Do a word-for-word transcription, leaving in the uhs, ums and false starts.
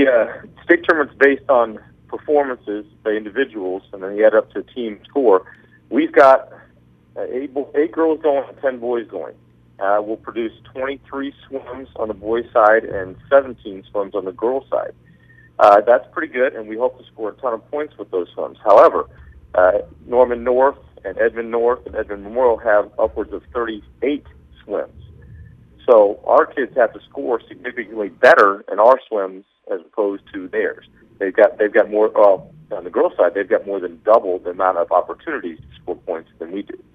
uh, state tournament's based on performances by individuals, and then you add up to a team score. We've got uh, eight, eight girls going and ten boys going. Uh, we'll produce twenty-three swims on the boys' side and seventeen swims on the girls' side. Uh, that's pretty good, and we hope to score a ton of points with those swims. However, uh, Norman North and Edmond North and Edmond Memorial have upwards of thirty-eight swims. So our kids have to score significantly better in our swims as opposed to theirs. They've got they've got more uh, on the girls' side. They've got more than double the amount of opportunities to score points than we do.